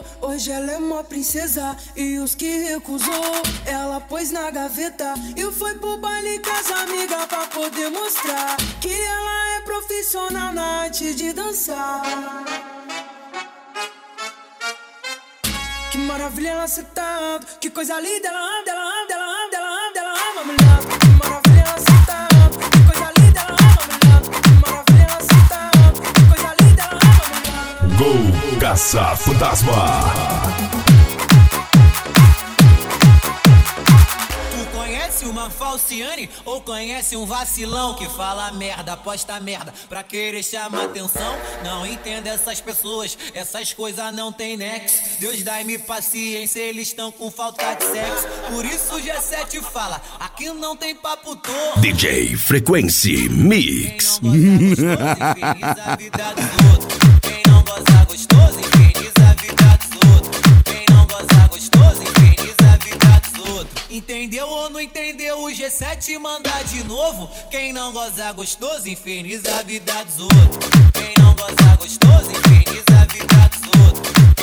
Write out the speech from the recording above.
hoje ela é uma princesa. E os que recusou, ela pôs na gaveta e foi pro baile com as amigas pra poder mostrar que ela é profissional na arte de dançar. Que maravilha ela sentando, que coisa linda ela anda, ela anda, ela anda, ela anda, ela ama, mulher. Que maravilha ela sentando, que coisa linda ela ama, mulher. Que maravilha ela sentando, que coisa linda ela ama, mulher. Gol Caça-Fantasma. Conhece uma falciane ou conhece um vacilão que fala merda, posta merda pra querer chamar atenção? Não entendo essas pessoas, essas coisas não tem nexo. Deus dai-me paciência, eles estão com falta de sexo. Por isso o G7 fala, aqui não tem papo torto. DJ Frequency Mix. Quem não goza gostoso, infeliz a vida dos outros. Quem não goza gostoso, infeliz a vida dos outros. Quem não goza gostoso, infeliz a vida dos outros. Entendeu ou não entendeu? O G7 manda de novo. Quem não goza gostoso, infeliz a vida dos outros. Quem não goza gostoso, infeliz a vida dos outros.